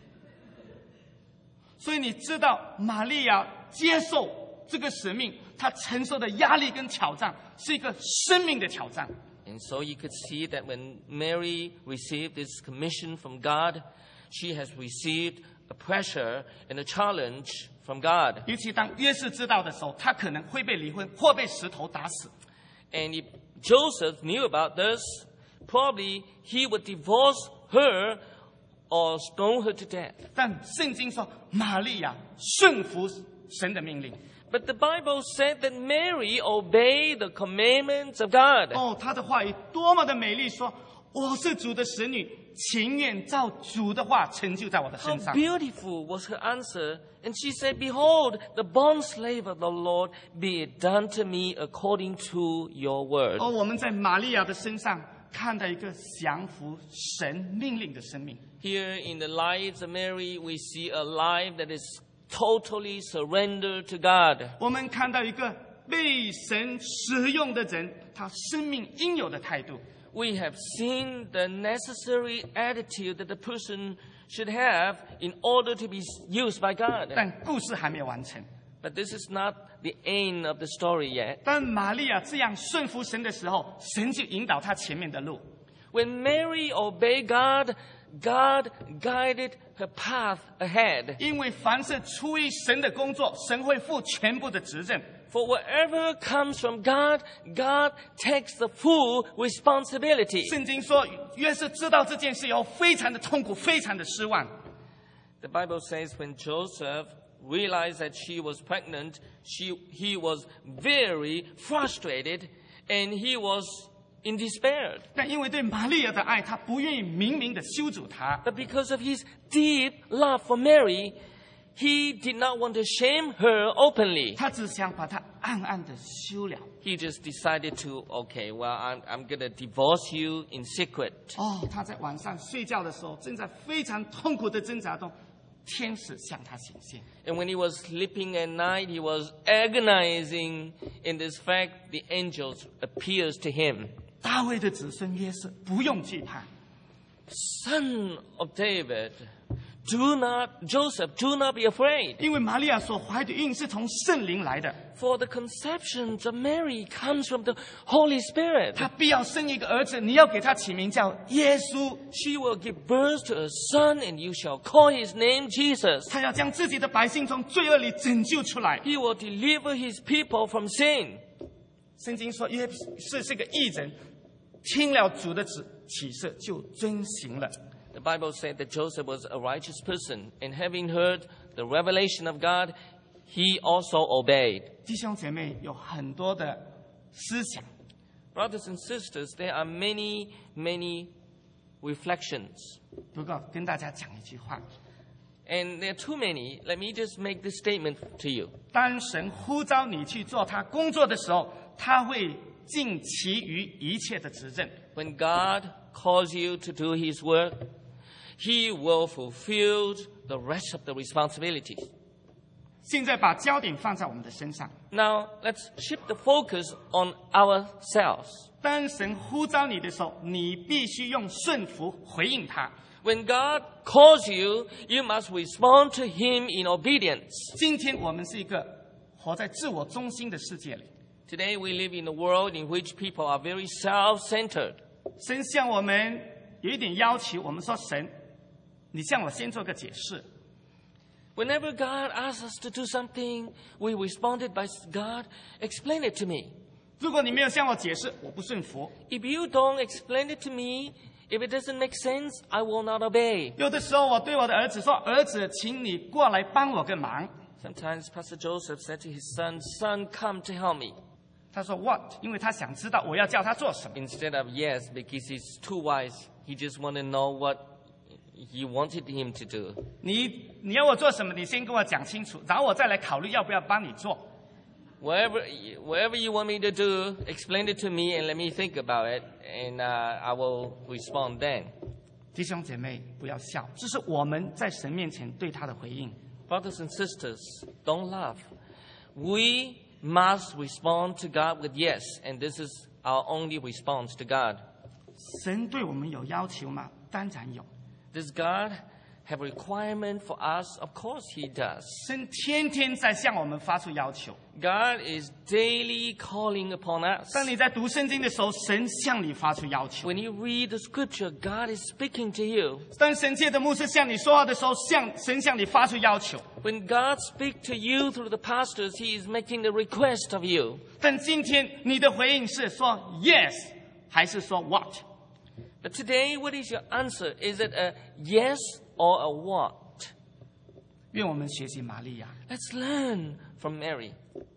所以你知道，玛利亚接受这个使命，她承受的压力跟挑战是一个生命的挑战。 And so you could see that when Mary received this commission from God, she has received a pressure and a challenge from God. 尤其当约瑟知道的时候，他可能会被离婚或被石头打死。 And if Joseph knew about this, probably he would divorce her or stone her to death. 但圣经说，玛利亚顺服神的命令。 But the Bible said that Mary obeyed the commandments of God. 哦，她的话语多么的美丽，说我是主的使女，情愿照主的话成就在我的 How 身上。 beautiful was her answer. And she said, Behold, the bondslave of the Lord, be it done to me according to your word. 哦，我们在玛利亚的身上看到一个降服神命令的生命。 Here in the lives of Mary, we see a life that is totally surrendered to God. 我们看到一个被神使用的人，他生命应有的态度。 We have seen the necessary attitude that the person should have in order to be used by God. 但故事还没有完成。 But this is not the end of the story yet. 当玛利亚这样顺服神的时候，神就引导她前面的路。 When Mary obeyed God, God guided her path ahead. 因为凡是出于神的工作，神会负全部的责任。 For whatever comes from God, God takes the full responsibility. 圣经说，约瑟知道这件事以后，非常的痛苦，非常的失望。 The Bible says when Joseph realized that she was pregnant, he was very frustrated and he was in despair. 但因为对玛利亚的爱，他不愿意明明的羞辱她。 But because of his deep love for Mary, he did not want to shame her openly. 他只想把她暗暗的休了。 He just decided to, okay, well, I'm going to divorce you in secret. 哦，他在晚上睡觉的时候，正在非常痛苦的挣扎中，天使向他显现。 And when he was sleeping at night, he was agonizing in this fact, the angels appears to him. 大卫的子孙约瑟不用惧怕， Son of David, Joseph, do not be afraid. 因为玛利亚所怀的孕是从圣灵来的， For the conception of Mary comes from the Holy Spirit. 他必要生一个儿子，你要给他起名叫耶稣。 She will give birth to a son, and you shall call his name Jesus. 他要将自己的百姓从罪恶里拯救出来。 He will deliver his people from sin. 圣经说约瑟是个义人，听了主的启示就遵行了。 The Bible said that Joseph was a righteous person, and having heard the revelation of God, he also obeyed. 弟兄姐妹有很多的思想， Brothers and sisters, there are many, many reflections. 不过跟大家讲一句话： And there are too many. Let me just make this statement to you. 当神呼召你去做他工作的时候，他会尽其余一切的责任。 When God calls you to do his work, he will fulfill the rest of the responsibilities. 现在把焦点放在我们的身上。 Now, let's shift the focus on ourselves. 当神呼召你的时候，你必须用顺服回应他。 When God calls you, you must respond to him in obedience. 今天我们是一个活在自我中心的世界里， Today, we live in a world in which people are very self-centered. 神向我们有一点要求，我们说神，你向我先做个解释。 Whenever God asks us to do something, we responded by God, explain it to me. 如果你没有向我解释，我不顺服。 If you don't explain it to me, if it doesn't make sense, I will not obey. 有的时候，我对我的儿子说：“儿子，请你过来帮我个忙。 Sometimes Pastor Joseph said to his son, Son, come to help me. ” 他说 ：“What？” 因为他想知道我要叫他做什么。 Instead of yes, because he's too wise, he just want to know what he wanted him to do. 你要我做什么？你先跟我讲清楚，然后我再来考虑要不要帮你做。 Whatever you want me to do, explain it to me and let me think about it, and I will respond then. 弟兄姐妹，不要笑，这是我们在神面前对他的回应。 Brothers and sisters, don't laugh. We must respond to God with yes, and this is our only response to God. 神对我们有要求吗？当然有。 Does God have a requirement for us? Of course he does. 神天天在向我们发出要求。 God is daily calling upon us. 当你在读圣经的时候，神向你发出要求； When you read the scripture, God is speaking to you. 当神界的牧师向你说话的时候，神向你发出要求。 When God speaks to you through the pastors, he is making the request of you. 但今天你的回应是说 yes 还是说 what？ But today, what is your answer? Is it a yes or a what? 愿我们学习玛利亚， Let's learn from Mary.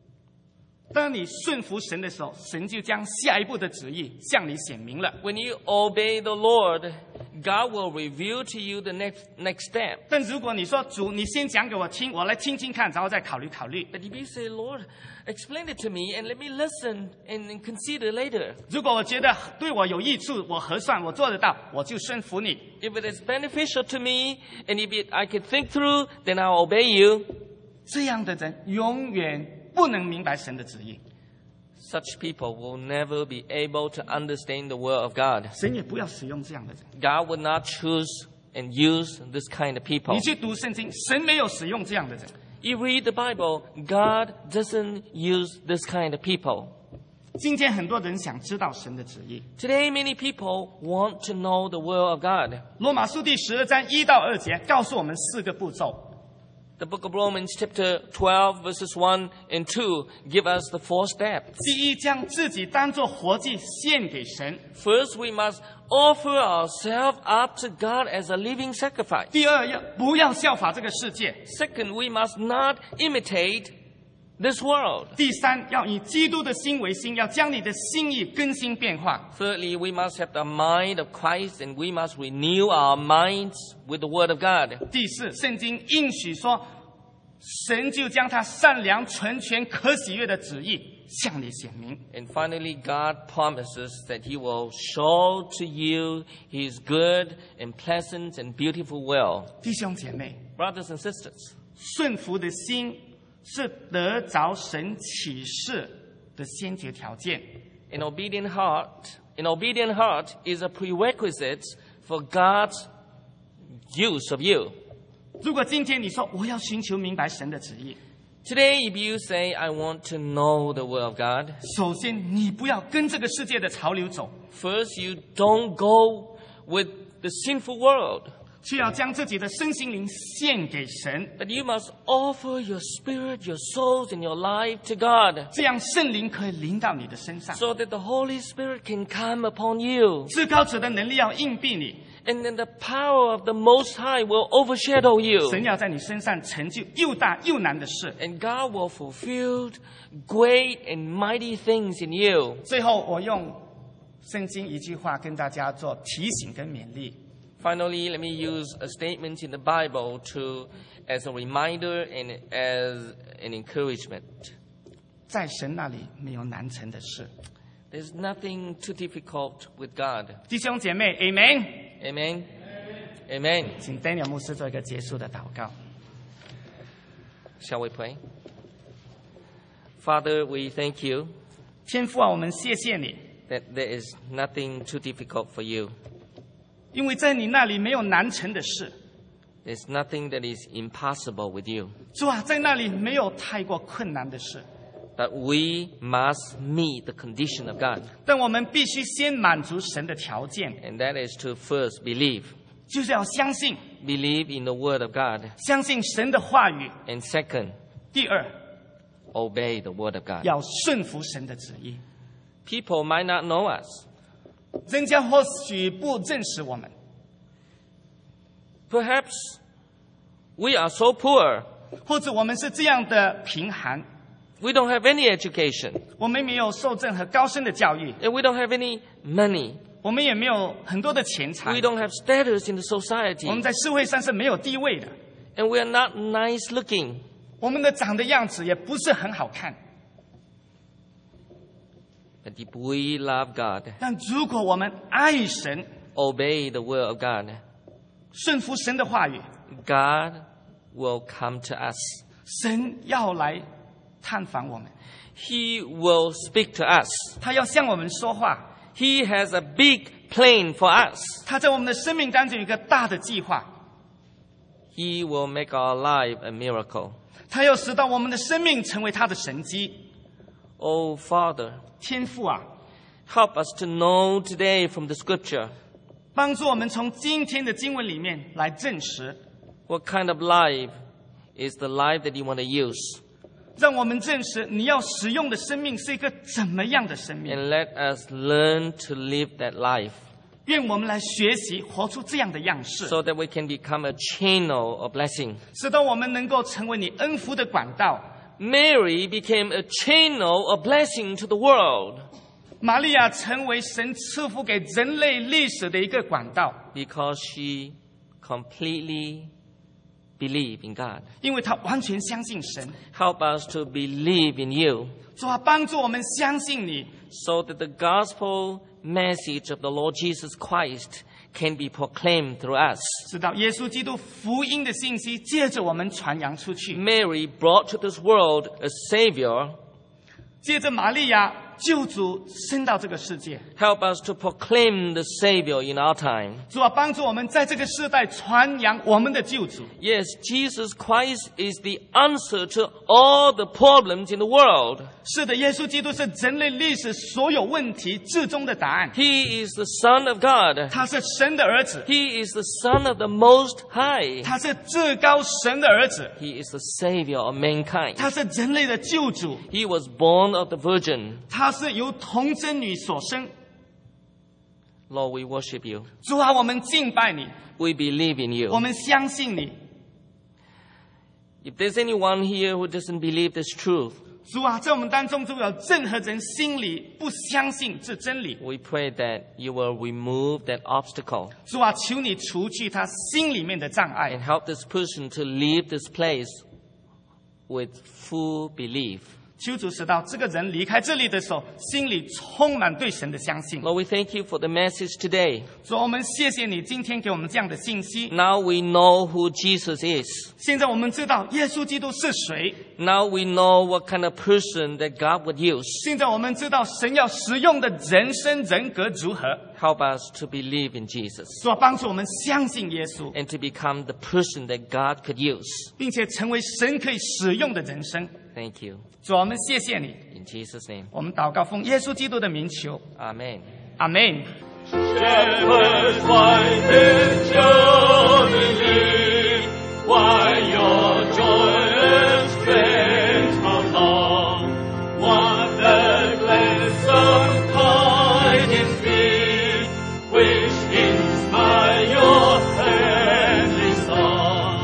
当你顺服神的时候，神就将下一步的旨意向你显明了。 When you obey the Lord, God will reveal to you the next step. 但如果你说主，你先讲给我听，我来听听看，然后再考虑考虑。 But if you say, Lord, explain it to me and let me listen and consider later. 如果我觉得对我有益处，我核算，我做得到，我就顺服你。 If it is beneficial to me and if I can think through, then I'll obey you. 这样的人永远不能明白神的旨意， Such people will never be able to understand the word of God. 神也不要使用这样的人。 God will not choose and use this kind of people. 你去读圣经，神没有使用这样的人。 You read the Bible, God doesn't use this kind of people. 今天很多人想知道神的旨意。 Today, many people want to know the will of God. 罗马书第12章1到2节告诉我们4个步骤。 The book of Romans, chapter 12, verses 1 and 2, give us the 4 steps. 第一，将自己当作活祭献给神。 First, we must offer ourselves up to God as a living sacrifice. 第二，不要效法这个世界。 Second, we must not imitate this world. 第三，要以基督的心为心，要将你的心意更新变化。 Thirdly, we must have the mind of Christ and we must renew our minds with the Word of God. 第四，圣经应许说，神就将他善良、纯全、可喜悦的旨意向你显明。 And finally, God promises that He will show to you His good and pleasant and beautiful will. 弟兄姐妹， Brothers and sisters, 顺服的心是得着神启示的先决条件。 an obedient heart is a prerequisite for God's use of you. 如果今天你说我要寻求明白神的旨意， Today, if you say, I want to know the will of God, 首先你不要跟这个世界的潮流走， first you don't go with the sinful world, 却要将自己的身心灵献给神， but you must offer your spirit, your souls, and your life to God, 这样圣灵可以临到你的身上， so that the Holy Spirit can come upon you. 至高者的能力要应庇你， And then the power of the Most High will overshadow you. 神要在你身上成就又大又难的事。 And God will fulfill great and mighty things in you. 最后，我用圣经一句话跟大家做提醒跟勉励。 Finally, let me use a statement in the Bible as a reminder and as an encouragement. 在神那里没有难成的事。 There's nothing too difficult with God. 弟兄姐妹 ，Amen。 Amen. Amen. 请 Daniel 牧师做一个结束的祷告。 Shall we pray? Father, we thank you 天父啊，我们谢谢你， that there is nothing too difficult for you. 因为在你那里没有难成的事。 There's nothing that is impossible with you. 主啊，在那里没有太过困难的事。 But we must meet the condition of God. 但我们必须先满足神的条件， And that is to first believe. 就是要相信， Believe in the Word of God. 相信神的话语。 And second, 第二， obey the Word of God. 要顺服神的旨意。 People might not know us. 人家或许不认识我们， Perhaps we are so poor. 或者我们是这样的贫寒， We don't have any education. 我们没有受任何高深的教育， And we don't have any money. 我们也没有很多的钱财 We，don't have status in the 我 society. 们在社会上是没有地位的， And we are not nice looking. 我们的长的样子也不是很好看。 But if we love God, 但如果我们爱神， obey the Word of God, 顺服神的话语， God will come to us. 神要来探访我们， He will speak to us. 他要向我们说话， He has a big plan for us. 他在我们的生命当中有一个大的计划， He will make our life a miracle. 他要使到我们的生命成为他的神迹。 Oh, Father, 天父啊， help us to know today from the Scripture 帮助我们从今天的经文里面来证实， what kind of life is the life that you want to use. 让我们证实你要使用的生命是一个怎么样的生命。 And let us learn to live that life 愿我们来学习活出这样的样式， so that we can become a channel of blessing. 使得我们能够成为你恩福的管道， Mary became a channel of blessing to the world 玛利亚成为神赐福给人类历史的一个管道， because she completely believed in God. 因为她完全相信神。 Help us to believe in you 主啊，帮助我们相信你， so that the gospel message of the Lord Jesus Christ can be proclaimed through us. 直到耶稣基督福音的信息借着我们传扬出去。 Mary brought to this world a Savior. 接着玛利亚救主升到这个世界。 Help us to proclaim the Savior in our time. 主啊，帮助我们在这个世代传扬我们的救主。 Yes, Jesus Christ is the answer to all the problems in the world. 是的，耶稣基督是人类历史所有问题至终的答案。 He is the Son of God. 他是神的儿子， He is the Son of the Most High. 他是至高神的儿子， He is the Savior of mankind. 他是人类的救主， He was born of the Virgin. 他是由童贞女所生。 Lord, we worship you. 主啊，我们敬拜你， We believe in 我 you. 们相信你。 If there's anyone here who doesn't believe this truth, 主啊，在我们当中，如果有任何人心里不相信这真理， we pray that you will remove that obstacle 主啊，求你除去他心里面的障碍， and help this person to leave this place with full belief. 求主使到这个人离开这里的时候，心里充满对神的相信。 Lord, we thank you for the message today. 主啊，我们谢谢你今天给我们这样的信息。 Now we know who Jesus is. 现在我们知道耶稣基督是谁， Now we know what kind of person that God would use. 现在我们知道神要使用的人生人格如何。 Help us to believe in Jesus 主啊，帮助我们相信耶稣， and to become the person that God could use. 并且成为神可以使用的人生。 Thank you. 主啊，我们谢谢你， In Jesus' name. 我们祷告奉耶稣基督的名求， Amen. 阿门。 Shepherds wise in Germany, while your joyous strains prolong, what the gladsome tidings be, which inspire your heavenly song.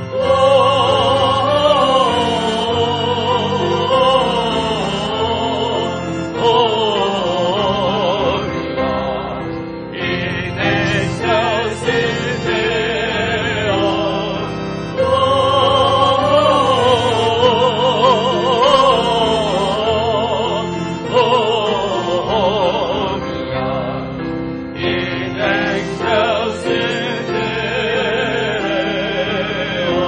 In excelsis Deo, in excelsis Deo.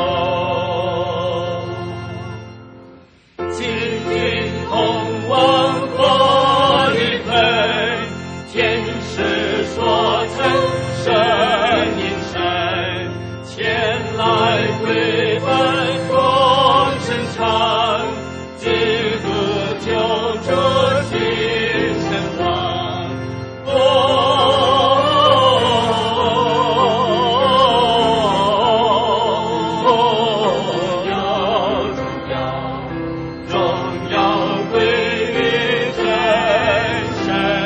今天同往过一杯，天使说成神应神，前来归本共生产，基督救主新生王。荣耀归于真神，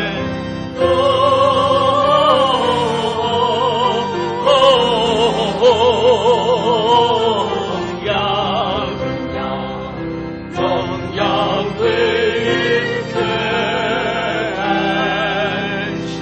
荣耀归于真神。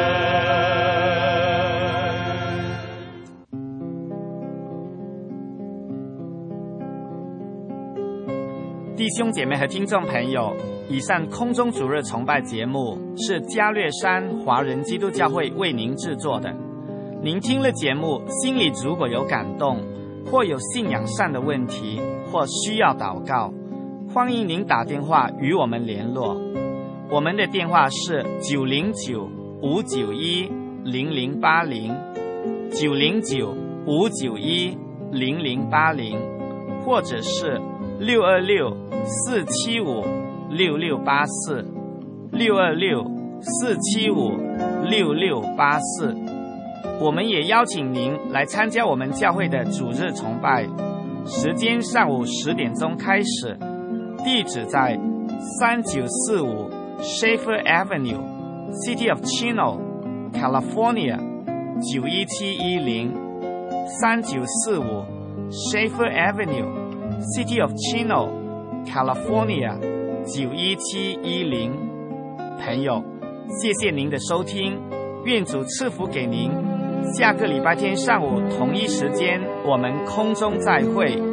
弟兄姐妹和听众朋友，以上空中主日崇拜节目是加略山华人基督教会为您制作的。您听了节目，心里如果有感动，或有信仰上的问题，或需要祷告，欢迎您打电话与我们联络。我们的电话是909-591-0080，909-591-0080，或者是626-475-6684，626-475-6684。我们也邀请您来参加我们教会的主日崇拜，时间上午10点钟开始，地址在3945 Schaefer Avenue, City of Chino, California 91710。3945 Schaefer Avenue, City of Chino, California 91710。朋友，谢谢您的收听，愿主赐福给您。下个礼拜天上午同一时间，我们空中再会。